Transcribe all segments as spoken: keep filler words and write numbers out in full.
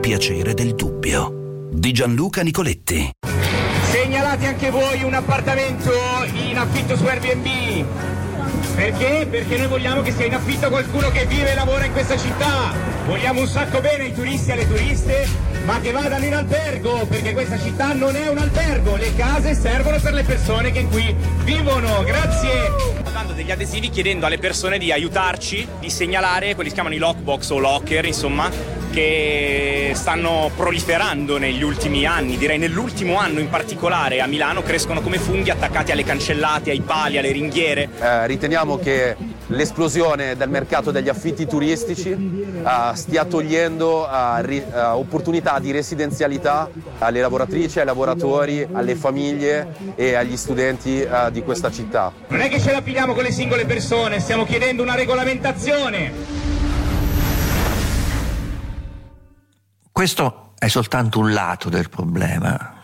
piacere del dubbio. Di Gianluca Nicoletti. Segnalate anche voi un appartamento in affitto su Airbnb. Perché? Perché noi vogliamo che sia in affitto qualcuno che vive e lavora in questa città. Vogliamo un sacco bene ai turisti e alle turiste, ma che vadano in albergo, perché questa città non è un albergo. Le case servono per le persone che qui vivono. Grazie. Dando degli adesivi chiedendo alle persone di aiutarci, di segnalare quelli che si chiamano i lockbox o locker, insomma, che stanno proliferando negli ultimi anni, direi nell'ultimo anno in particolare a Milano crescono come funghi attaccati alle cancellate, ai pali, alle ringhiere. Eh, riteniamo che l'esplosione del mercato degli affitti turistici uh, stia togliendo uh, ri- uh, opportunità di residenzialità alle lavoratrici, ai lavoratori, alle famiglie e agli studenti uh, di questa città. Non è che ce la pigliamo con le singole persone, stiamo chiedendo una regolamentazione. Questo è soltanto un lato del problema.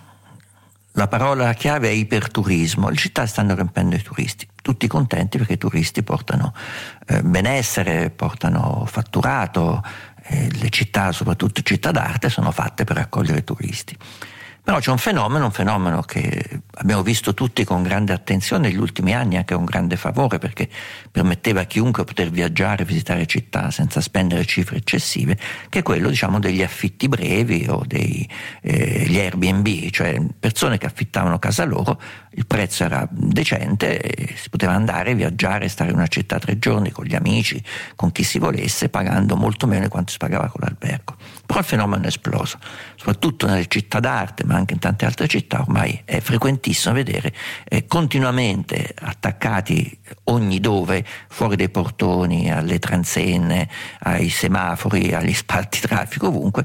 La parola chiave è iperturismo. Le città stanno riempendo i turisti, tutti contenti perché i turisti portano eh, benessere, portano fatturato, eh, le città, soprattutto città d'arte, sono fatte per accogliere turisti. Però c'è un fenomeno, un fenomeno che abbiamo visto tutti con grande attenzione negli ultimi anni, anche con grande favore, perché permetteva a chiunque poter viaggiare e visitare città senza spendere cifre eccessive, che è quello, diciamo, degli affitti brevi o degli eh, Airbnb, cioè persone che affittavano casa loro, il prezzo era decente e si poteva andare, viaggiare, stare in una città tre giorni con gli amici, con chi si volesse, pagando molto meno di quanto si pagava con l'albergo. Però il fenomeno è esploso, soprattutto nelle città d'arte, ma anche in tante altre città ormai è frequentissimo vedere eh, continuamente attaccati ogni dove, fuori dai portoni, alle transenne, ai semafori, agli spalti traffico, ovunque,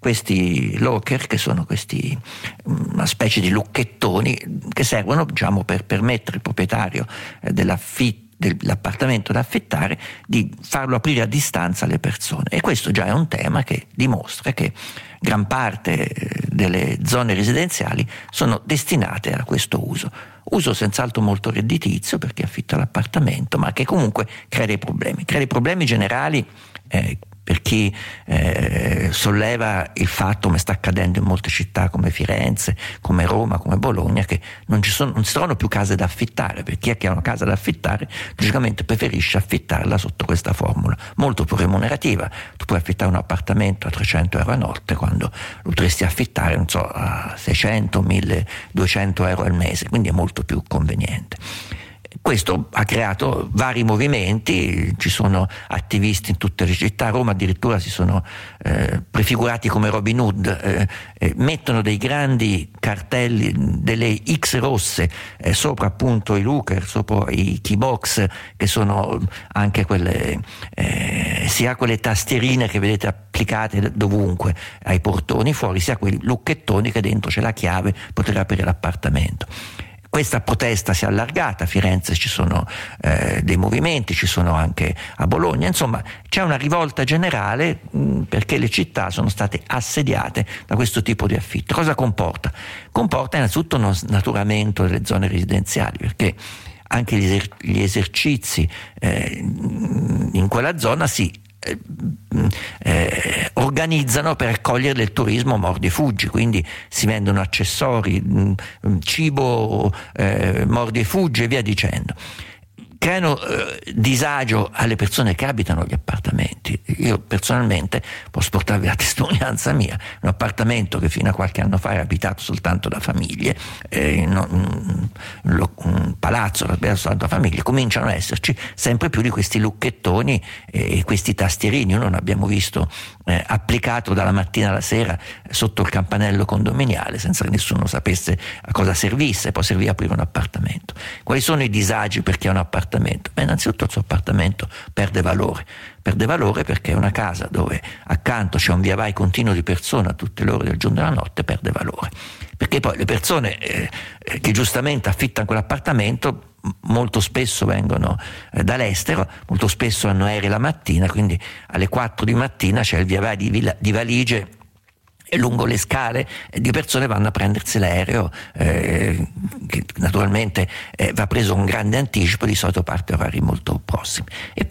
questi locker che sono questi una specie di lucchettoni che servono, diciamo, per permettere al proprietario eh, dell'affitto dell'appartamento da affittare di farlo aprire a distanza alle persone, e questo già è un tema che dimostra che gran parte delle zone residenziali sono destinate a questo uso uso senz'altro molto redditizio per chi affitta l'appartamento, ma che comunque crea dei problemi crea dei problemi generali eh, per chi eh, solleva il fatto, come sta accadendo in molte città come Firenze, come Roma, come Bologna, che non ci sono, non si trovano più case da affittare, perché chi è che ha una casa da affittare logicamente preferisce affittarla sotto questa formula, molto più remunerativa. Tu puoi affittare un appartamento a trecento euro a notte quando lo potresti affittare, non so, a seicento, milleduecento euro al mese, quindi è molto più conveniente. Questo ha creato vari movimenti, ci sono attivisti in tutte le città, a Roma addirittura si sono eh, prefigurati come Robin Hood, eh, eh, mettono dei grandi cartelli, delle X rosse eh, sopra appunto i looker, sopra i key box, che sono anche quelle, eh, sia quelle tastierine che vedete applicate dovunque ai portoni fuori, sia quei lucchettoni che dentro c'è la chiave per poter aprire l'appartamento. Questa protesta si è allargata, a Firenze ci sono eh, dei movimenti, ci sono anche a Bologna, insomma c'è una rivolta generale mh, perché le città sono state assediate da questo tipo di affitto. Cosa comporta? Comporta innanzitutto uno snaturamento delle zone residenziali, perché anche gli, eser- gli esercizi eh, in quella zona si Eh, eh, organizzano per accogliere il turismo mordi e fuggi, quindi si vendono accessori, mh, cibo eh, mordi e fuggi e via dicendo. Creano eh, disagio alle persone che abitano gli appartamenti. Io personalmente posso portarvi la testimonianza mia, un appartamento che fino a qualche anno fa era abitato soltanto da famiglie, eh, non, un, un palazzo abitato soltanto da famiglie, cominciano a esserci sempre più di questi lucchettoni e questi tastierini. Noi non abbiamo visto eh, applicato dalla mattina alla sera sotto il campanello condominiale senza che nessuno sapesse a cosa servisse, poi serviva a aprire un appartamento. Quali sono i disagi per chi ha un appartamento? Beh, innanzitutto il suo appartamento perde valore, perde valore perché è una casa dove accanto c'è un via vai continuo di persone a tutte le ore del giorno e della notte, perde valore, perché poi le persone eh, che giustamente affittano quell'appartamento molto spesso vengono eh, dall'estero, molto spesso hanno aerei la mattina, quindi alle quattro di mattina c'è il via vai di, villa, di valigie e lungo le scale di persone vanno a prendersi l'aereo, eh, che naturalmente eh, va preso un grande anticipo, di solito parte a orari molto prossimi, e poi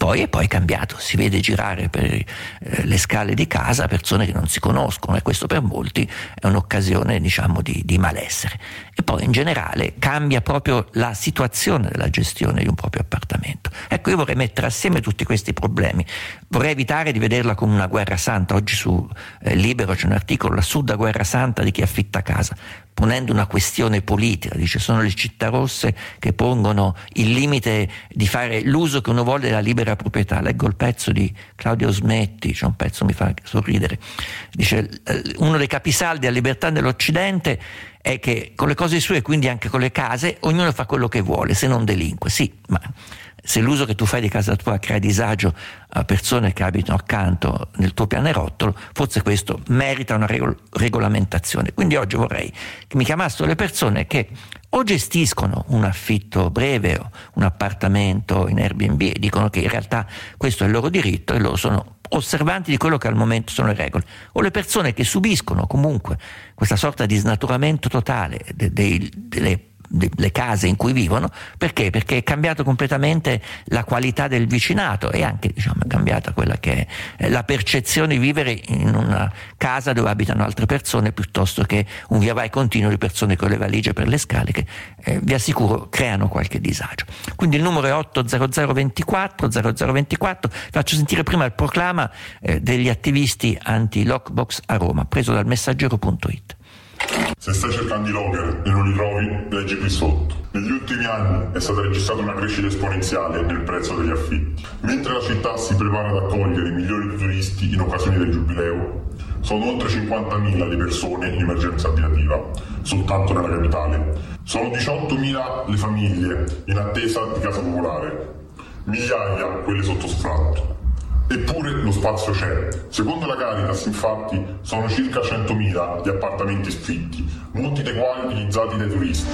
poi è poi cambiato, si vede girare per eh, le scale di casa persone che non si conoscono, e questo per molti è un'occasione, diciamo, di, di malessere. E poi in generale cambia proprio la situazione della gestione di un proprio appartamento. Ecco, io vorrei mettere assieme tutti questi problemi, vorrei evitare di vederla come una guerra santa. Oggi su eh, Libero c'è un articolo, l'assurda guerra santa di chi affitta casa, ponendo una questione politica, dice sono le città rosse che pongono il limite di fare l'uso che uno vuole della libera proprietà. Leggo il pezzo di Claudio Smetti, c'è un pezzo che mi fa sorridere, dice uno dei capisaldi della libertà dell'Occidente è che con le cose sue, quindi anche con le case, ognuno fa quello che vuole, se non delinque. Sì, ma se l'uso che tu fai di casa tua crea disagio a persone che abitano accanto nel tuo pianerottolo, forse questo merita una regol- regolamentazione. Quindi oggi vorrei che mi chiamassero le persone che o gestiscono un affitto breve o un appartamento in Airbnb e dicono che in realtà questo è il loro diritto e loro sono osservanti di quello che al momento sono le regole, o le persone che subiscono comunque questa sorta di snaturamento totale de- de- delle le case in cui vivono. Perché? Perché è cambiato completamente la qualità del vicinato e anche, diciamo, è cambiata quella che è la percezione di vivere in una casa dove abitano altre persone piuttosto che un via vai continuo di persone con le valigie per le scale che eh, vi assicuro creano qualche disagio. Quindi il numero è otto zero zero ventiquattro zero zero ventiquattro. Faccio sentire prima il proclama eh, degli attivisti anti-lockbox a Roma, preso dal messaggero punto it. Se stai cercando i locker e non li trovi, leggi qui sotto. Negli ultimi anni è stata registrata una crescita esponenziale nel prezzo degli affitti. Mentre la città si prepara ad accogliere i milioni di turisti in occasione del giubileo, sono oltre cinquantamila le persone in emergenza abitativa, soltanto nella capitale. Sono diciottomila le famiglie in attesa di casa popolare, migliaia quelle sotto sfratto. Eppure lo spazio c'è. Secondo la Caritas, infatti, sono circa centomila gli appartamenti sfitti, molti dei quali utilizzati dai turisti.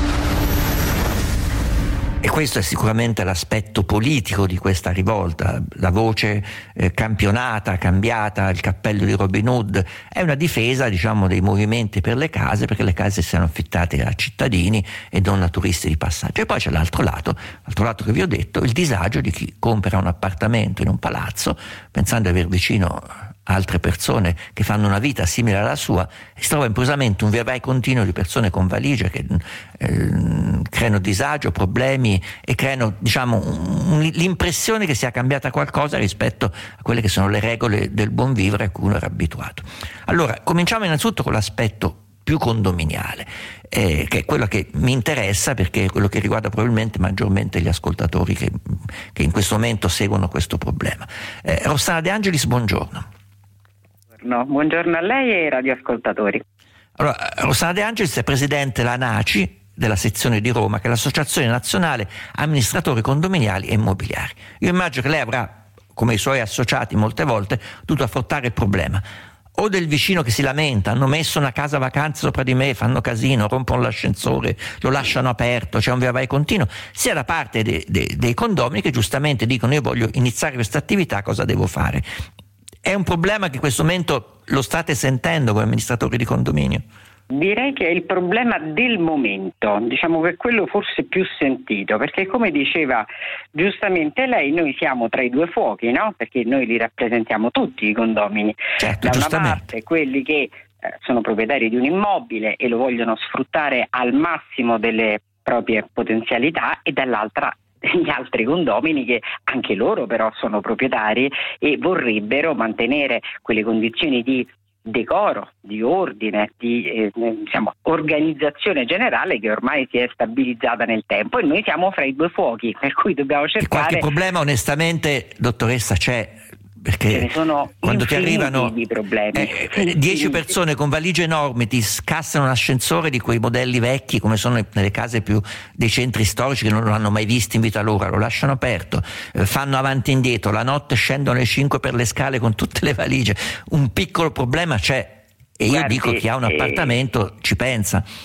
E questo è sicuramente l'aspetto politico di questa rivolta, la voce eh, campionata, cambiata, il cappello di Robin Hood, è una difesa, diciamo, dei movimenti per le case, perché le case siano affittate a cittadini e non a turisti di passaggio. E poi c'è l'altro lato, l'altro lato che vi ho detto, il disagio di chi compra un appartamento in un palazzo pensando di aver vicino altre persone che fanno una vita simile alla sua e si trova improvvisamente un via vai continuo di persone con valigie che eh, creano disagio, problemi e creano, diciamo, un, l'impressione che sia cambiata qualcosa rispetto a quelle che sono le regole del buon vivere a cui uno era abituato. Allora, cominciamo innanzitutto con l'aspetto più condominiale, eh, che è quello che mi interessa perché è quello che riguarda probabilmente maggiormente gli ascoltatori che, che in questo momento seguono questo problema. Eh, Rossana De Angelis, buongiorno. No, buongiorno a lei e ai radioascoltatori. Allora, Rossana De Angelis è presidente della NACI, della sezione di Roma, che è l'Associazione Nazionale Amministratori Condominiali e Immobiliari. Io immagino che lei avrà, come i suoi associati molte volte, dovuto affrontare il problema o del vicino che si lamenta, hanno messo una casa vacanze sopra di me, fanno casino, rompono l'ascensore, lo lasciano aperto, c'è un via vai continuo, sia da parte de, de, dei condomini che giustamente dicono io voglio iniziare questa attività, cosa devo fare? È un problema che in questo momento lo state sentendo come amministratori di condominio? Direi che è il problema del momento, diciamo che è quello forse più sentito, perché come diceva giustamente lei, noi siamo tra i due fuochi, no? Perché noi li rappresentiamo tutti i condomini. Certo, da una parte quelli che eh, sono proprietari di un immobile e lo vogliono sfruttare al massimo delle proprie potenzialità e dall'altra gli altri condomini che anche loro però sono proprietari e vorrebbero mantenere quelle condizioni di decoro, di ordine, di eh, diciamo, organizzazione generale che ormai si è stabilizzata nel tempo e noi siamo fra i due fuochi, per cui dobbiamo cercare. E qualche problema onestamente, dottoressa, c'è? Perché ce ne sono quando ti arrivano di problemi. Eh, dieci persone con valigie enormi ti scassano un ascensore di quei modelli vecchi come sono nelle case più dei centri storici che non lo hanno mai visto in vita loro, lo lasciano aperto, eh, fanno avanti e indietro, la notte scendono alle cinque per le scale con tutte le valigie, un piccolo problema c'è e io Guardi, dico chi ha un appartamento eh... ci pensa.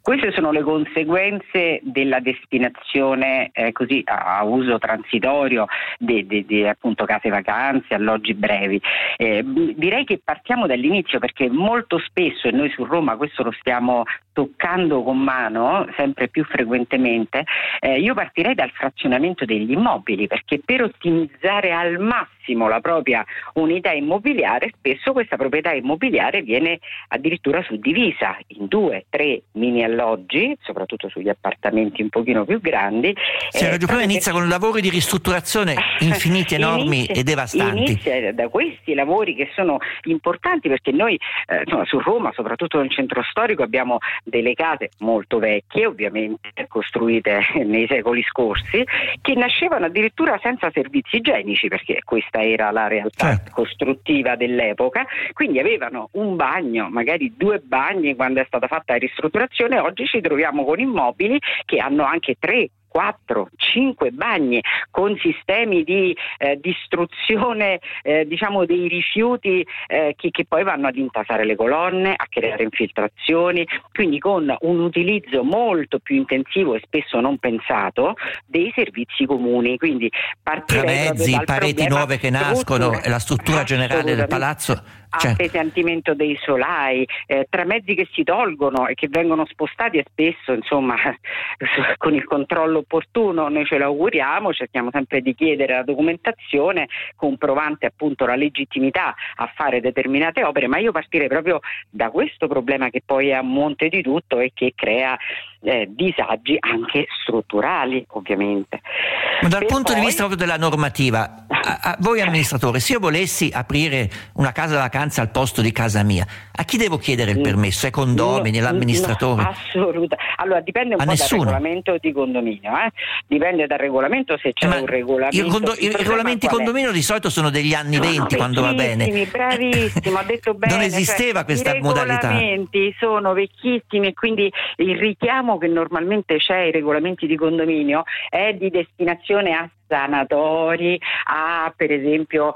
Queste sono le conseguenze della destinazione eh, così a, a uso transitorio di, di, di appunto case vacanze, alloggi brevi. Eh, direi che partiamo dall'inizio, perché molto spesso, e noi su Roma questo lo stiamo toccando con mano sempre più frequentemente, eh, io partirei dal frazionamento degli immobili, perché per ottimizzare al massimo la propria unità immobiliare, spesso questa proprietà immobiliare viene addirittura suddivisa in due, tre mini alloggi, soprattutto sugli appartamenti un pochino più grandi. Sì, eh, prima inizia per... con lavori di ristrutturazione infiniti, enormi inizia, e devastanti. Inizia da questi lavori che sono importanti, perché noi eh, insomma, su Roma, soprattutto nel centro storico, abbiamo delle case molto vecchie, ovviamente costruite nei secoli scorsi, che nascevano addirittura senza servizi igienici, perché questa era la realtà certo. costruttiva dell'epoca. Quindi avevano un bagno, magari due bagni quando è stata fatta la ristrutturazione. Oggi ci troviamo con immobili che hanno anche tre, quattro, cinque bagni, con sistemi di eh, distruzione eh, diciamo dei rifiuti eh, che, che poi vanno ad intasare le colonne, a creare infiltrazioni, quindi con un utilizzo molto più intensivo e spesso non pensato dei servizi comuni. Quindi tramezzi, pareti nuove che nascono, la struttura generale del palazzo. Certo. Appesantimento dei solai, eh, tramezzi che si tolgono e che vengono spostati, e spesso insomma con il controllo opportuno, noi ce lo auguriamo, cerchiamo sempre di chiedere la documentazione comprovante appunto la legittimità a fare determinate opere, ma io partirei proprio da questo problema, che poi è a monte di tutto e che crea eh, disagi anche strutturali, ovviamente. Ma dal per punto poi... di vista proprio della normativa, a, a voi amministratori, se io volessi aprire una casa vacanza al posto di casa mia, a chi devo chiedere il permesso? Ai condomini, no, all'amministratore? No, assolutamente. Allora dipende un a po' nessuno. dal regolamento di condominio, eh? Dipende dal regolamento, se c'è eh, un regolamento. Il condo- I regolamenti condominio di solito sono degli anni sono venti, quando va bene. Bravissimo, ha detto bene. Non esisteva cioè, questa i modalità. I regolamenti sono vecchissimi, e quindi il richiamo che normalmente c'è ai regolamenti di condominio è di destinazione a sanatori, a per esempio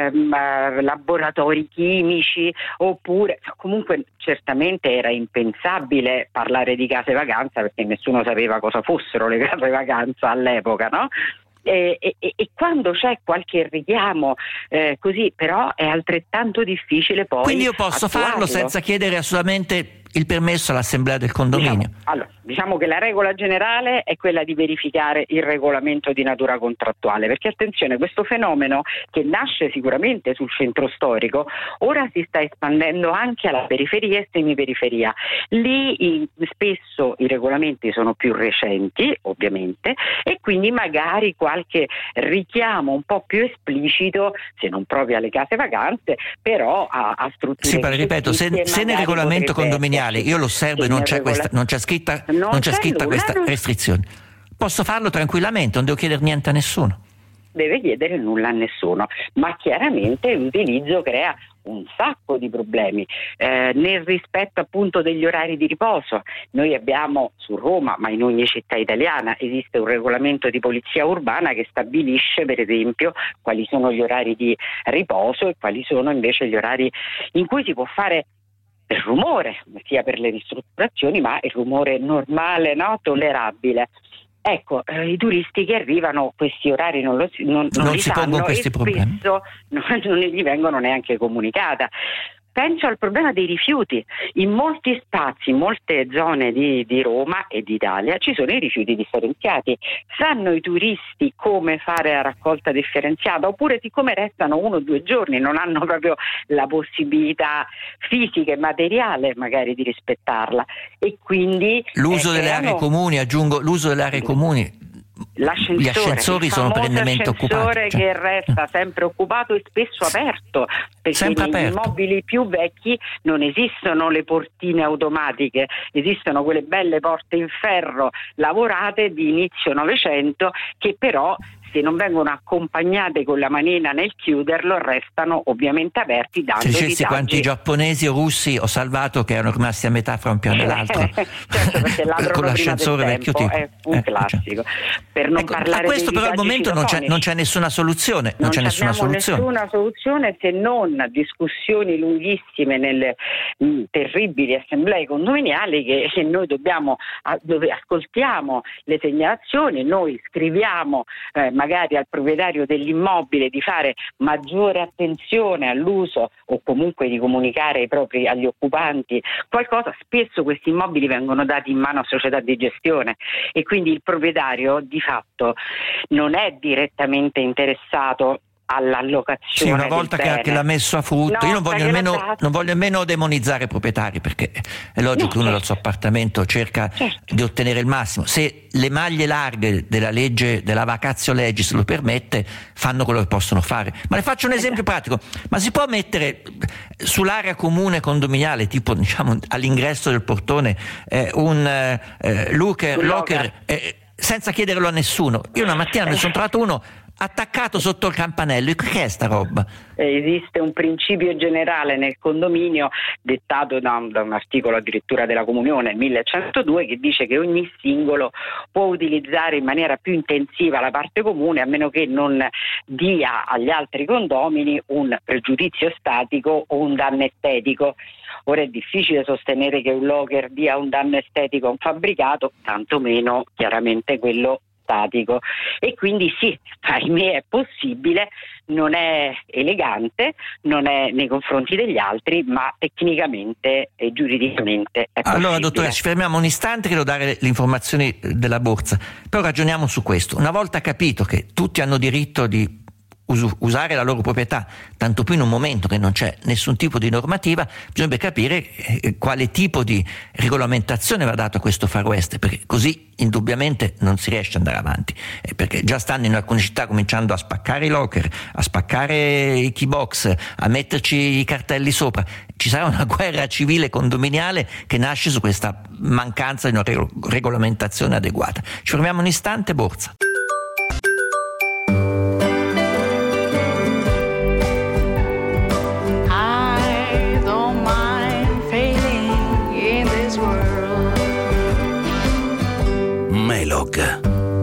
ehm, laboratori chimici, oppure comunque certamente era impensabile parlare di case vacanza, perché nessuno sapeva cosa fossero le case vacanza all'epoca, no? E, e, e quando c'è qualche richiamo eh, così, però è altrettanto difficile poi. Quindi io posso attuarlo. farlo senza chiedere assolutamente il permesso all'assemblea del condominio? Diciamo, allora, diciamo che la regola generale è quella di verificare il regolamento di natura contrattuale, perché attenzione, questo fenomeno, che nasce sicuramente sul centro storico, ora si sta espandendo anche alla periferia e semiperiferia. Lì i, spesso i regolamenti sono più recenti, ovviamente, e quindi magari qualche richiamo un po' più esplicito, se non proprio alle case vacanze, però a, a strutture. Sì, però ripeto, se, se nel regolamento condominiale io lo osservo e non c'è, questa, non c'è scritta, non non c'è scritta nulla, questa non... restrizione, posso farlo tranquillamente, non devo chiedere niente a nessuno. Deve chiedere nulla a nessuno, ma chiaramente l'utilizzo crea un sacco di problemi eh, nel rispetto appunto degli orari di riposo. Noi abbiamo su Roma, ma in ogni città italiana, esiste un regolamento di polizia urbana che stabilisce per esempio quali sono gli orari di riposo e quali sono invece gli orari in cui si può fare il rumore, sia per le ristrutturazioni, ma il rumore normale, no? Tollerabile. Ecco, eh, i turisti che arrivano questi orari non, lo, non, non, non li si sanno, pongono questi e problemi. Spesso non, non gli vengono neanche comunicata. Penso al problema dei rifiuti. In molti spazi, in molte zone di, di Roma e d'Italia ci sono i rifiuti differenziati. Sanno i turisti come fare la raccolta differenziata? Oppure, siccome restano uno o due giorni, non hanno proprio la possibilità fisica e materiale magari di rispettarla, e quindi l'uso eh, delle erano... aree comuni, aggiungo l'uso delle aree comuni. L'ascensore, gli ascensori il sono perennemente occupati, l'ascensore cioè. che resta sempre occupato e spesso aperto, perché sempre negli aperto. immobili più vecchi non esistono le portine automatiche, esistono quelle belle porte in ferro lavorate di inizio Novecento, che però se non vengono accompagnate con la manina nel chiuderlo, restano ovviamente aperti, dando se dicessi disagi. Quanti giapponesi o russi ho salvato che erano rimasti a metà fra un piano e l'altro. Certo, perché con l'ascensore vecchio tipo. È un eh, classico. Per non ecco, parlare a questo dei però al momento non c'è, non c'è nessuna soluzione, non, non c'è nessuna soluzione. nessuna soluzione se non discussioni lunghissime nelle mh, terribili assemblee condominiali che, che noi dobbiamo, a, dove ascoltiamo le segnalazioni, noi scriviamo eh, magari al proprietario dell'immobile di fare maggiore attenzione all'uso o comunque di comunicare ai propri, agli occupanti qualcosa. Spesso questi immobili vengono dati in mano a società di gestione e quindi il proprietario di fatto non è direttamente interessato all'allocazione. Sì, una volta del che, bene. che l'ha messo a frutto, no, io non voglio, nemmeno, non voglio nemmeno demonizzare i proprietari, perché è logico che no, uno certo. dal suo appartamento cerca certo. di ottenere il massimo. Se le maglie larghe della legge, della vacatio legis lo permette, fanno quello che possono fare. Ma le faccio un esempio pratico: ma si può mettere sull'area comune condominiale, tipo diciamo all'ingresso del portone, eh, un eh, looker, un locker, eh, senza chiederlo a nessuno? Io una mattina mi sono trovato uno attaccato sotto il campanello. Che è sta roba? Esiste un principio generale nel condominio dettato da un, da un articolo addirittura della Comunione, millecentodue, che dice che ogni singolo può utilizzare in maniera più intensiva la parte comune a meno che non dia agli altri condomini un pregiudizio statico o un danno estetico. Ora è difficile sostenere che un locker dia un danno estetico a un fabbricato, tantomeno chiaramente quello statico, e quindi sì, ahimè è possibile, non è elegante, non è nei confronti degli altri, ma tecnicamente e giuridicamente è possibile. Allora dottore, ci fermiamo un istante che devo dare le informazioni della borsa, però ragioniamo su questo. Una volta capito che tutti hanno diritto di usare la loro proprietà, tanto più in un momento che non c'è nessun tipo di normativa, bisogna capire eh, quale tipo di regolamentazione va dato a questo Far West, perché così indubbiamente non si riesce ad andare avanti, eh, perché già stanno in alcune città cominciando a spaccare i locker, a spaccare i key box, a metterci i cartelli sopra. Ci sarà una guerra civile condominiale che nasce su questa mancanza di una re- regolamentazione adeguata. Ci fermiamo un istante, borsa. Melog.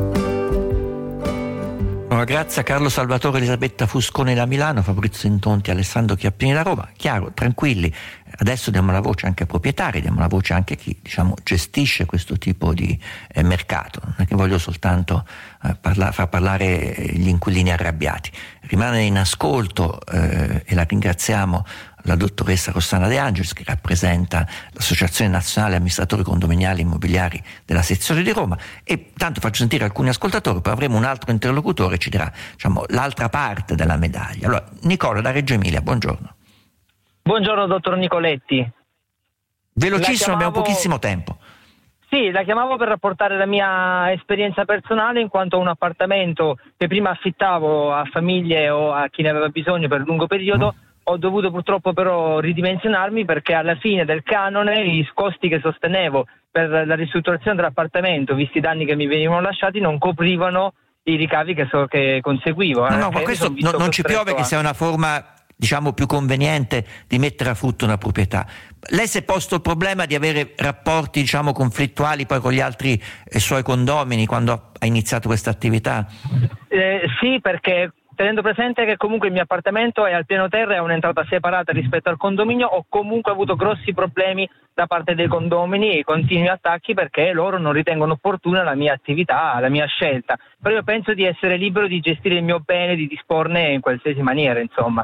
Allora, grazie a Carlo Salvatore, Elisabetta Fuscone da Milano, Fabrizio Intonti, Alessandro Chiappini da Roma. Chiaro, tranquilli, adesso diamo la voce anche ai proprietari, diamo la voce anche a chi diciamo gestisce questo tipo di eh, mercato. Non è che voglio soltanto eh, parla- far parlare gli inquilini arrabbiati. Rimane in ascolto eh, e la ringraziamo la dottoressa Rossana De Angelis, che rappresenta l'Associazione Nazionale Amministratori Condominiali Immobiliari della sezione di Roma, e tanto faccio sentire alcuni ascoltatori, poi avremo un altro interlocutore che ci dirà diciamo, l'altra parte della medaglia. Allora, Nicola da Reggio Emilia, buongiorno. Buongiorno dottor Nicoletti. Velocissimo, chiamavo... abbiamo pochissimo tempo. Sì, la chiamavo per rapportare la mia esperienza personale, in quanto un appartamento che prima affittavo a famiglie o a chi ne aveva bisogno per lungo periodo, mm. ho dovuto purtroppo però ridimensionarmi, perché alla fine del canone i costi che sostenevo per la ristrutturazione dell'appartamento, visti i danni che mi venivano lasciati, non coprivano i ricavi che, so, che conseguivo. No, eh, no, ma questo non, non ci piove che sia una forma diciamo più conveniente di mettere a frutto una proprietà. Lei si è posto il problema di avere rapporti diciamo conflittuali poi con gli altri eh, suoi condomini quando ha iniziato questa attività? Eh, sì, perché tenendo presente che comunque il mio appartamento è al piano terra e ha un'entrata separata rispetto al condominio, ho comunque avuto grossi problemi da parte dei condomini e continui attacchi, perché loro non ritengono opportuna la mia attività, la mia scelta. Però io penso di essere libero di gestire il mio bene, di disporne in qualsiasi maniera, insomma.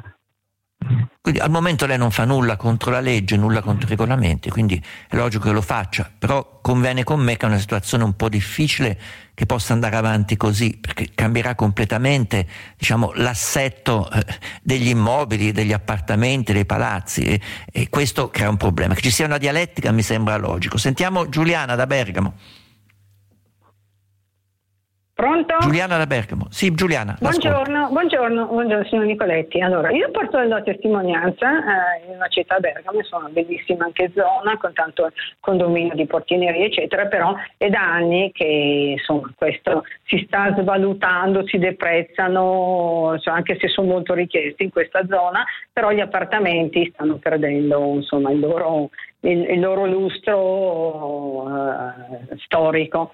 Quindi al momento lei non fa nulla contro la legge, nulla contro i regolamenti, quindi è logico che lo faccia, però conviene con me che è una situazione un po' difficile che possa andare avanti così, perché cambierà completamente diciamo, l'assetto eh, degli immobili, degli appartamenti, dei palazzi, e, e questo crea un problema. Che ci sia una dialettica mi sembra logico. Sentiamo Giuliana da Bergamo. Pronto? Giuliana da Bergamo. Sì, Giuliana. Buongiorno, buongiorno, buongiorno signor Nicoletti. Allora, io porto la testimonianza eh, in una città, Bergamo, insomma, una bellissima anche zona, con tanto condominio di portineria, eccetera, però è da anni che insomma questo si sta svalutando, si deprezzano, cioè, anche se sono molto richiesti in questa zona, però gli appartamenti stanno perdendo insomma il loro, il, il loro lustro eh, storico.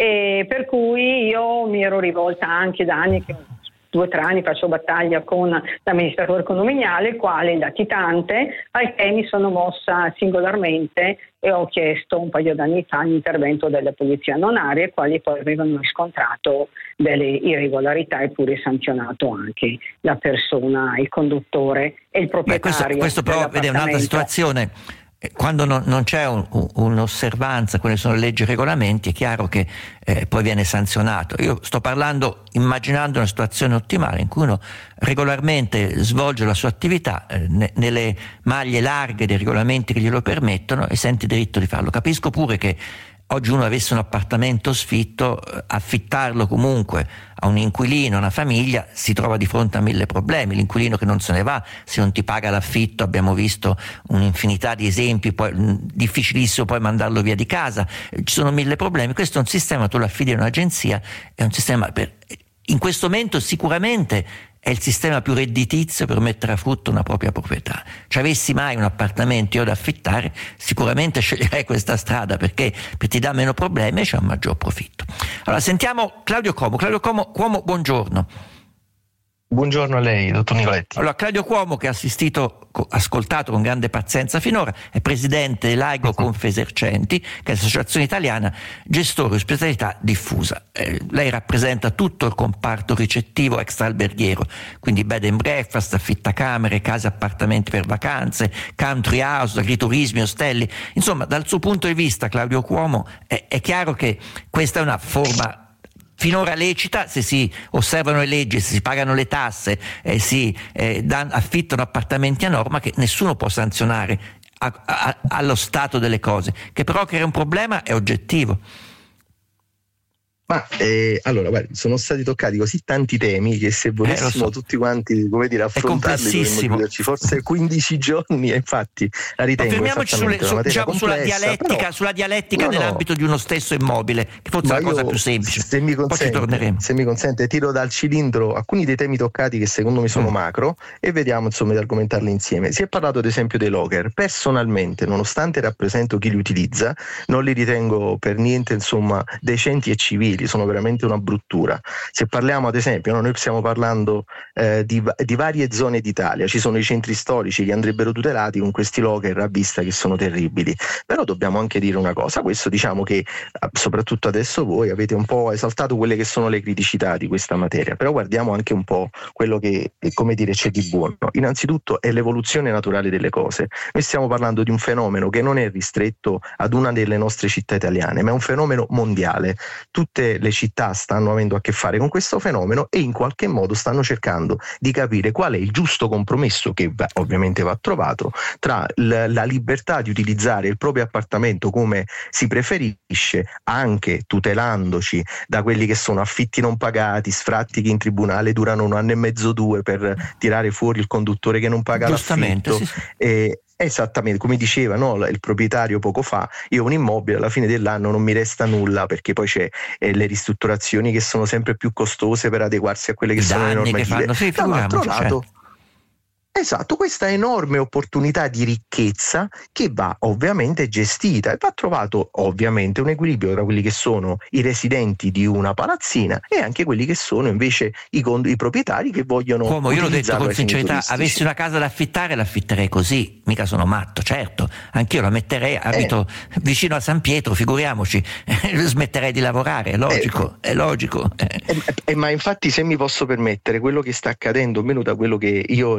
E per cui io mi ero rivolta anche da anni, che due o tre anni faccio battaglia con l'amministratore condominiale, il quale latitante, al che mi sono mossa singolarmente e ho chiesto un paio d'anni fa l'intervento della polizia nonaria, i quali poi avevano riscontrato delle irregolarità e pure sanzionato anche la persona, il conduttore e il proprietario. Beh, questo, questo però vede un'altra situazione. Quando non, non c'è un, un, un'osservanza, quelle sono le leggi e regolamenti, è chiaro che eh, poi viene sanzionato. Io sto parlando immaginando una situazione ottimale in cui uno regolarmente svolge la sua attività eh, ne, nelle maglie larghe dei regolamenti che glielo permettono e sente diritto di farlo. Capisco pure che oggi uno avesse un appartamento sfitto, affittarlo comunque a un inquilino, una famiglia, si trova di fronte a mille problemi. L'inquilino che non se ne va, se non ti paga l'affitto, abbiamo visto un'infinità di esempi, poi difficilissimo poi mandarlo via di casa, ci sono mille problemi. Questo è un sistema, tu lo affidi a un'agenzia, è un sistema per, in questo momento sicuramente è il sistema più redditizio per mettere a frutto una propria proprietà. Ci avessi mai un appartamento io da affittare, sicuramente sceglierei questa strada perché, perché ti dà meno problemi e c'è un maggior profitto. Allora sentiamo Claudio Cuomo. Claudio Cuomo, Cuomo buongiorno. Buongiorno a lei, dottor Nicoletti. Allora, Claudio Cuomo, che ha assistito, ascoltato con grande pazienza finora, è presidente dell'Aigo Confesercenti, che è l'associazione italiana gestori ospitalità diffusa. Eh, lei rappresenta tutto il comparto ricettivo extraalberghiero, quindi bed and breakfast, affittacamere, case appartamenti per vacanze, country house, agriturismi, ostelli. Insomma, dal suo punto di vista, Claudio Cuomo, è, è chiaro che questa è una forma finora lecita, se si osservano le leggi, se si pagano le tasse, eh, si eh, dan, affittano appartamenti a norma, che nessuno può sanzionare a, a, allo stato delle cose, che però crea un problema è oggettivo. Ma eh, allora, guarda, sono stati toccati così tanti temi che se volessimo eh, so. tutti quanti, come dire, affrontarli dovremmo chiuderci forse quindici giorni, e infatti la ritengo fermiamoci sulle, su, diciamo, sulla dialettica, però, sulla dialettica no, nell'ambito no. di uno stesso immobile, che forse è la cosa più semplice. Se mi, consente, se mi consente, tiro dal cilindro alcuni dei temi toccati che secondo me sono mm. macro e vediamo insomma di argomentarli insieme. Si è parlato ad esempio dei locker. Personalmente, nonostante rappresento chi li utilizza, non li ritengo per niente insomma decenti e civili. Sono veramente una bruttura. Se parliamo ad esempio, no, noi stiamo parlando eh, di, di varie zone d'Italia, ci sono i centri storici che andrebbero tutelati con questi locker a vista che sono terribili, però dobbiamo anche dire una cosa, questo diciamo che soprattutto adesso voi avete un po' esaltato quelle che sono le criticità di questa materia, però guardiamo anche un po' quello che, come dire, c'è di buono. Innanzitutto è l'evoluzione naturale delle cose. Noi stiamo parlando di un fenomeno che non è ristretto ad una delle nostre città italiane, ma è un fenomeno mondiale. Tutte le città stanno avendo a che fare con questo fenomeno e in qualche modo stanno cercando di capire qual è il giusto compromesso, che va, ovviamente va trovato, tra l- la libertà di utilizzare il proprio appartamento come si preferisce, anche tutelandoci da quelli che sono affitti non pagati, sfratti che in tribunale durano un anno e mezzo, due, per tirare fuori il conduttore che non paga l'affitto. Sì, sì. E, esattamente, come diceva no, il proprietario poco fa, io ho un immobile, alla fine dell'anno non mi resta nulla perché poi c'è eh, le ristrutturazioni che sono sempre più costose per adeguarsi a quelle che I sono le normative. Sì, dall'altro lato, certo. Esatto, questa enorme opportunità di ricchezza che va ovviamente gestita e va trovato ovviamente un equilibrio tra quelli che sono i residenti di una palazzina e anche quelli che sono invece i, cond- i proprietari che vogliono Come io l'ho detto con sincerità, avessi una casa da affittare l'affitterei così, mica sono matto, certo, anch'io la metterei, abito eh. vicino a San Pietro, figuriamoci, smetterei di lavorare, è logico, eh. è logico. Eh. Eh, eh, ma infatti se mi posso permettere, quello che sta accadendo, almeno da quello che io ritengo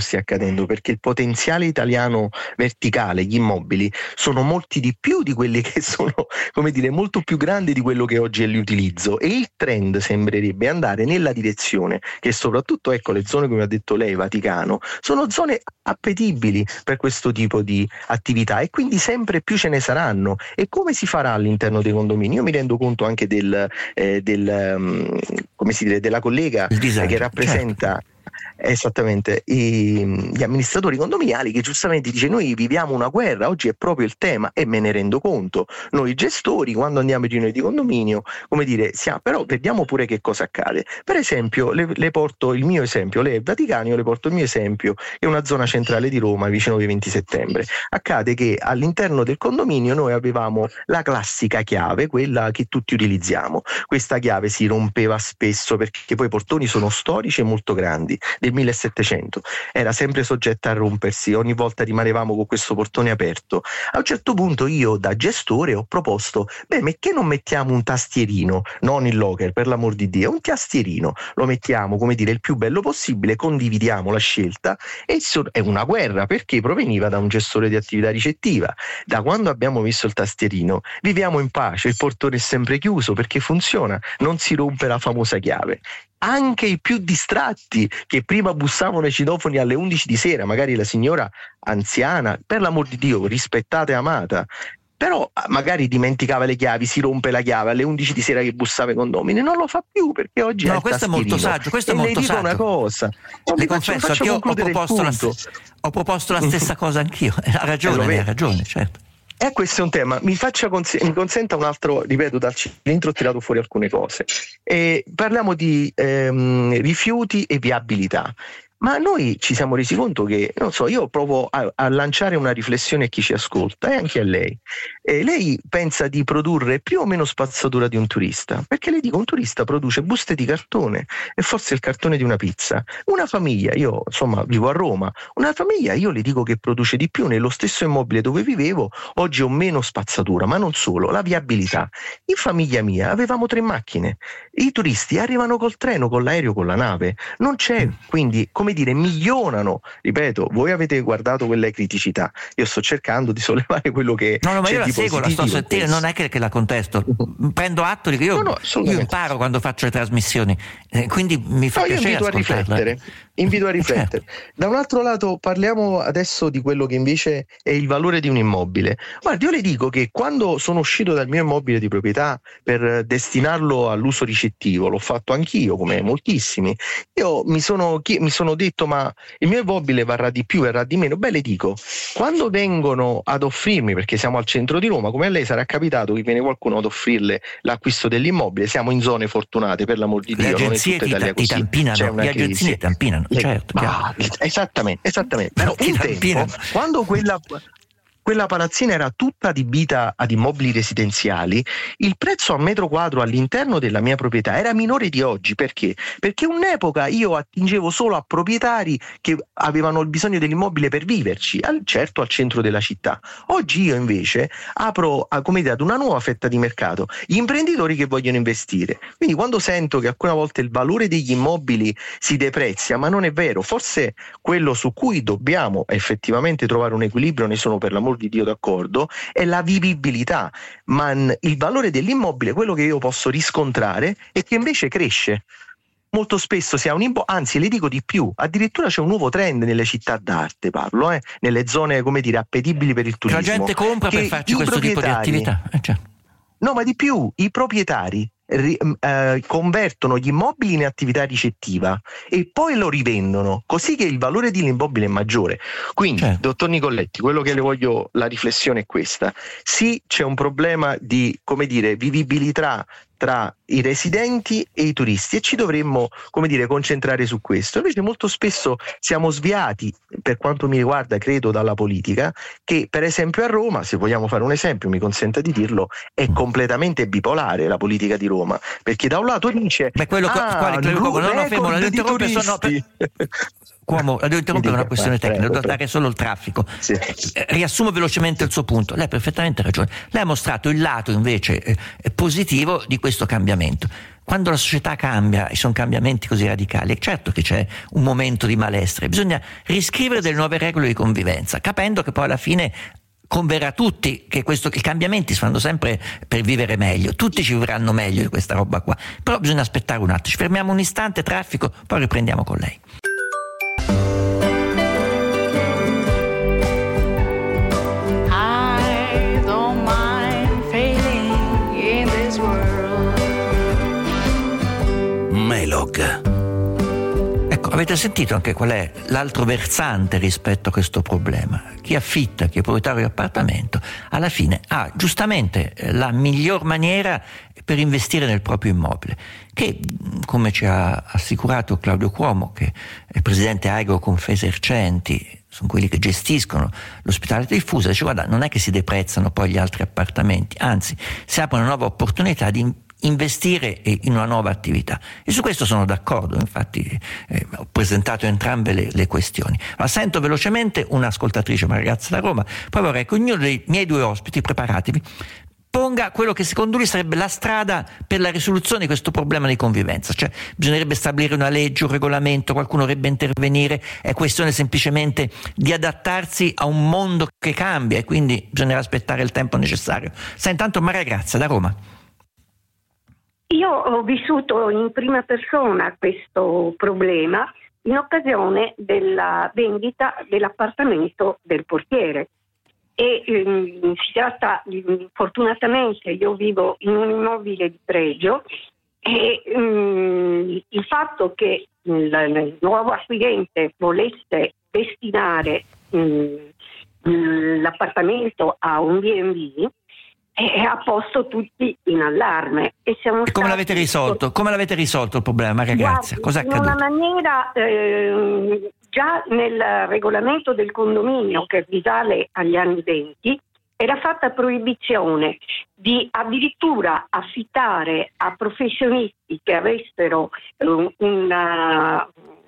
stia accadendo, perché il potenziale italiano verticale, gli immobili, sono molti di più di quelli che sono, come dire, molto più grandi di quello che oggi è l'utilizzo, e il trend sembrerebbe andare nella direzione che soprattutto, ecco, le zone, come ha detto lei, Vaticano, sono zone appetibili per questo tipo di attività, e quindi sempre più ce ne saranno. E come si farà all'interno dei condomini? Io mi rendo conto anche del, eh, del um, come si dice, della collega che rappresenta, certo, esattamente i, gli amministratori condominiali, che giustamente dice: noi viviamo una guerra, oggi è proprio il tema, e me ne rendo conto. Noi gestori, quando andiamo in riunioni di condominio, come dire, siamo, però vediamo pure che cosa accade. Per esempio, le, le porto il mio esempio, lei è Vaticano, io le porto il mio esempio, è una zona centrale di Roma, vicino ai venti settembre. Accade che all'interno del condominio noi avevamo la classica chiave, quella che tutti utilizziamo. Questa chiave si rompeva spesso, perché poi i portoni sono storici e molto grandi, del millesettecento, era sempre soggetta a rompersi, ogni volta rimanevamo con questo portone aperto. A un certo punto io, da gestore, ho proposto: beh, perché non mettiamo un tastierino, non il locker, per l'amor di Dio, un tastierino, lo mettiamo, come dire, il più bello possibile, condividiamo la scelta. E so- è una guerra, perché proveniva da un gestore di attività ricettiva. Da quando abbiamo messo il tastierino viviamo in pace, il portone è sempre chiuso perché funziona, non si rompe la famosa chiave. Anche i più distratti, che prima bussavano ai citofoni alle undici di sera, magari la signora anziana, per l'amor di Dio, rispettata e amata, però magari dimenticava le chiavi, si rompe la chiave alle undici di sera che bussava ai condomini, non lo fa più, perché oggi no, è il questo è molto saggio, questo è e molto le dico saggio. Una cosa, non le faccio, confesso faccio che io ho proposto, la, ho proposto la stessa cosa anch'io. Ha ragione, lei ha ragione, certo. E questo è un tema, mi, faccia cons- mi consenta un altro, ripeto, dal cilindro ho tirato fuori alcune cose. E parliamo di ehm, rifiuti e viabilità. Ma noi ci siamo resi conto che, non so, io provo a, a lanciare una riflessione a chi ci ascolta e anche a lei. E lei pensa di produrre più o meno spazzatura di un turista? Perché le dico, un turista produce buste di cartone e forse il cartone di una pizza. Una famiglia, io insomma vivo a Roma, una famiglia io le dico che produce di più nello stesso immobile dove vivevo, oggi ho meno spazzatura, ma non solo, la viabilità. In famiglia mia avevamo tre macchine, i turisti arrivano col treno, con l'aereo, con la nave, non c'è, quindi come dire, miglionano, ripeto, voi avete guardato quelle criticità, io sto cercando di sollevare quello che no, no, ma c'è io la di seguo, la sto sentendo, non è che, che la contesto, prendo atto di che io, no, no, io imparo quando faccio le trasmissioni, eh, quindi mi fa no, piacere io invito a riflettere, invito a riflettere. Certo. Da un altro lato parliamo adesso di quello che invece è il valore di un immobile. Guardi, io le dico che quando sono uscito dal mio immobile di proprietà per destinarlo all'uso ricettivo, l'ho fatto anch'io come moltissimi, io mi sono, mi sono detto: ma il mio immobile varrà di più, varrà di meno? Beh, le dico, quando vengono ad offrirmi, perché siamo al centro di Roma, come a lei sarà capitato che viene qualcuno ad offrirle l'acquisto dell'immobile, siamo in zone fortunate, per l'amor di Dio, le agenzie non è tutta Italia ti, ti tampinano, le agenzie tampinano, le, certo, ah, esattamente, esattamente. Però un tempo, quando quella quella palazzina era tutta adibita ad immobili residenziali, il prezzo a metro quadro all'interno della mia proprietà era minore di oggi. Perché? Perché un'epoca io attingevo solo a proprietari che avevano il bisogno dell'immobile per viverci, al, certo al centro della città. Oggi io invece apro a, come dire, ad una nuova fetta di mercato, gli imprenditori che vogliono investire. Quindi quando sento che alcune volte il valore degli immobili si deprezia, ma non è vero, forse quello su cui dobbiamo effettivamente trovare un equilibrio, ne sono per l'amor di Dio d'accordo, è la vivibilità, ma il valore dell'immobile, quello che io posso riscontrare, è che invece cresce. Molto spesso si ha un imbo- anzi le dico di più, addirittura c'è un nuovo trend nelle città d'arte, parlo, eh, nelle zone, come dire, appetibili per il turismo. La gente compra per farci questo tipo di attività. Eh, cioè. No, ma di più, i proprietari ri, eh, convertono gli immobili in attività ricettiva e poi lo rivendono, così che il valore dell'immobile è maggiore. Quindi, certo. Dottor Nicoletti, quello che le voglio, la riflessione è questa: sì, c'è un problema di, come dire, vivibilità tra i residenti e i turisti e ci dovremmo, come dire, concentrare su questo. Invece molto spesso siamo sviati, per quanto mi riguarda, credo, dalla politica, che per esempio a Roma, se vogliamo fare un esempio, mi consenta di dirlo, è completamente bipolare la politica di Roma, perché da un lato dice ma quello ah, quale, quale, no, no, fermo, la interrompo, sono, per... Cuomo, la devo interrompere, è una questione tecnica, prego, devo dare solo il traffico. Sì. Riassumo velocemente il suo punto. Lei ha perfettamente ragione. Lei ha mostrato il lato invece eh, positivo di questo cambiamento. Quando la società cambia e sono cambiamenti così radicali, è certo che c'è un momento di malessere, bisogna riscrivere delle nuove regole di convivenza, capendo che poi alla fine converrà tutti che, questo, che i cambiamenti si fanno sempre per vivere meglio, tutti ci vivranno meglio di questa roba qua, però bisogna aspettare un attimo. Ci fermiamo un istante, traffico, poi riprendiamo con lei. Melog. Ecco, avete sentito anche qual è l'altro versante rispetto a questo problema? Chi affitta, chi è proprietario di appartamento, alla fine ha giustamente la miglior maniera per investire nel proprio immobile, che, come ci ha assicurato Claudio Cuomo, che è presidente Aigro Confesercenti, sono quelli che gestiscono l'ospitalità diffusa, dice: guarda, non è che si deprezzano poi gli altri appartamenti, anzi si apre una nuova opportunità di investire in una nuova attività, e su questo sono d'accordo. Infatti eh, ho presentato entrambe le, le questioni. Ma sento velocemente un'ascoltatrice, una ragazza da Roma, poi vorrei che ognuno dei miei due ospiti, preparatevi, ponga quello che secondo lui sarebbe la strada per la risoluzione di questo problema di convivenza. Cioè, bisognerebbe stabilire una legge, un regolamento, qualcuno dovrebbe intervenire, è questione semplicemente di adattarsi a un mondo che cambia e quindi bisognerà aspettare il tempo necessario. Sa, intanto Maria Grazia da Roma. Io ho vissuto in prima persona questo problema in occasione della vendita dell'appartamento del portiere e ehm, si tratta, fortunatamente io vivo in un immobile di pregio e ehm, il fatto che il, il nuovo acquirente volesse destinare ehm, l'appartamento a un B and B e ha posto tutti in allarme. E, siamo e come stati... l'avete risolto? Come l'avete risolto il problema, Maria Grazia? Cosa è accaduto? In una maniera, eh, già nel regolamento del condominio, che risale agli anni venti, era fatta proibizione di addirittura affittare a professionisti che avessero eh, una...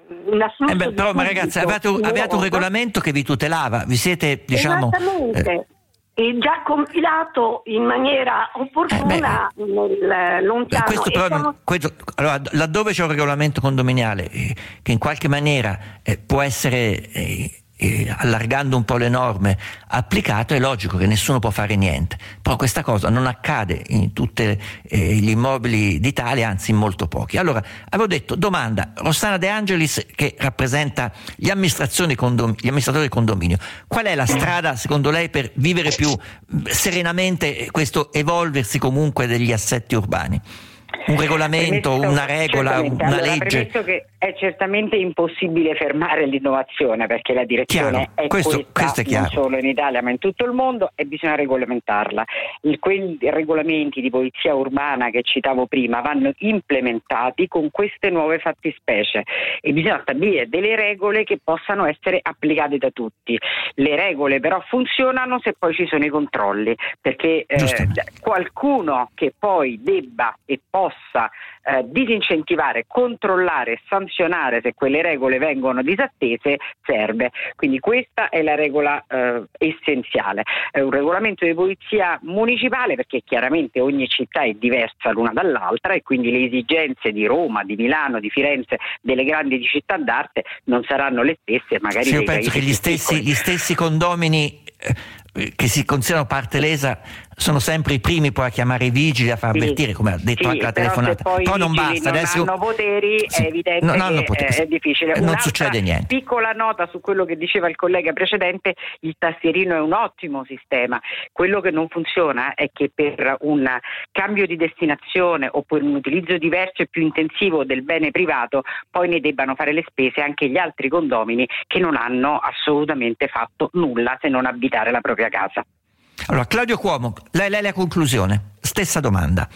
Eh beh, però, ma ragazzi, avevate, avevate un regolamento che vi tutelava, vi siete, diciamo... Esattamente. Eh... è già compilato in maniera opportuna eh nel lontano. Questo però, siamo... questo, allora, laddove c'è un regolamento condominiale eh, che in qualche maniera eh, può essere, eh, eh, allargando un po' le norme, applicato, è logico che nessuno può fare niente. Però questa cosa non accade in tutti eh, gli immobili d'Italia, anzi in molto pochi. Allora, avevo detto, domanda, Rossana De Angelis, che rappresenta gli amministrazioni condom- gli amministratori del condominio, qual è la strada secondo lei per vivere più serenamente questo evolversi comunque degli assetti urbani? Un regolamento, premesso, una regola, una allora, legge? Premesso che è certamente impossibile fermare l'innovazione, perché la direzione chiaro. è questo, questa, questo è non solo in Italia ma in tutto il mondo, e bisogna regolamentarla. Il, quei regolamenti di polizia urbana che citavo prima vanno implementati con queste nuove fattispecie e bisogna stabilire delle regole che possano essere applicate da tutti. Le regole però funzionano se poi ci sono i controlli, perché eh, qualcuno che poi debba e possa eh, disincentivare, controllare e sanzionare se quelle regole vengono disattese serve. Quindi questa è la regola eh, essenziale. È un regolamento di polizia municipale, perché chiaramente ogni città è diversa l'una dall'altra e quindi le esigenze di Roma, di Milano, di Firenze, delle grandi città d'arte non saranno le stesse magari. Sì, io penso che gli stessi, gli stessi condomini eh, che si considerano parte lesa sono sempre i primi poi a chiamare i vigili, a far sì, avvertire, come ha detto sì, anche la però telefonata. Se poi però non non basta, adesso hanno poteri, sì, è evidente non hanno che poteri, è difficile. non Un'altra succede niente. Piccola nota su quello che diceva il collega precedente: il tastierino è un ottimo sistema. Quello che non funziona è che per un cambio di destinazione o per un utilizzo diverso e più intensivo del bene privato poi ne debbano fare le spese anche gli altri condomini che non hanno assolutamente fatto nulla se non abitare la propria casa. Allora, Claudio Cuomo, lei, lei la conclusione, stessa domanda.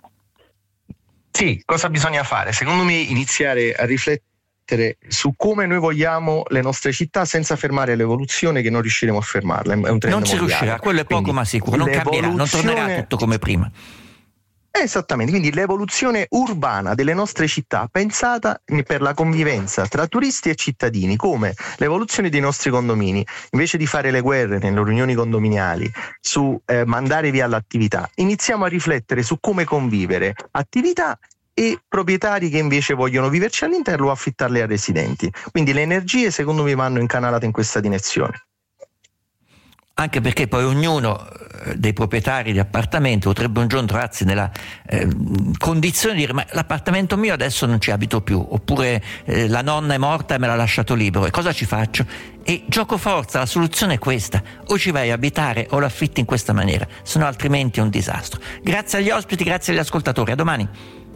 Sì, cosa bisogna fare? Secondo me iniziare a riflettere su come noi vogliamo le nostre città senza fermare l'evoluzione, che non riusciremo a fermarla. È un trend non si mondiale. riuscirà, quello è poco Quindi, ma sicuro, non cambierà, non tornerà tutto come prima. Esattamente, quindi l'evoluzione urbana delle nostre città pensata per la convivenza tra turisti e cittadini, come l'evoluzione dei nostri condomini, invece di fare le guerre nelle riunioni condominiali su eh, mandare via l'attività, iniziamo a riflettere su come convivere attività e proprietari che invece vogliono viverci all'interno o affittarle a residenti. Quindi le energie secondo me vanno incanalate in questa direzione. Anche perché poi ognuno dei proprietari di appartamenti potrebbe un giorno trovarsi nella eh, condizione di dire: ma l'appartamento mio adesso non ci abito più, oppure eh, la nonna è morta e me l'ha lasciato libero, e cosa ci faccio? E gioco forza, la soluzione è questa: o ci vai a abitare o lo affitti in questa maniera, se no altrimenti è un disastro. Grazie agli ospiti, grazie agli ascoltatori, a domani.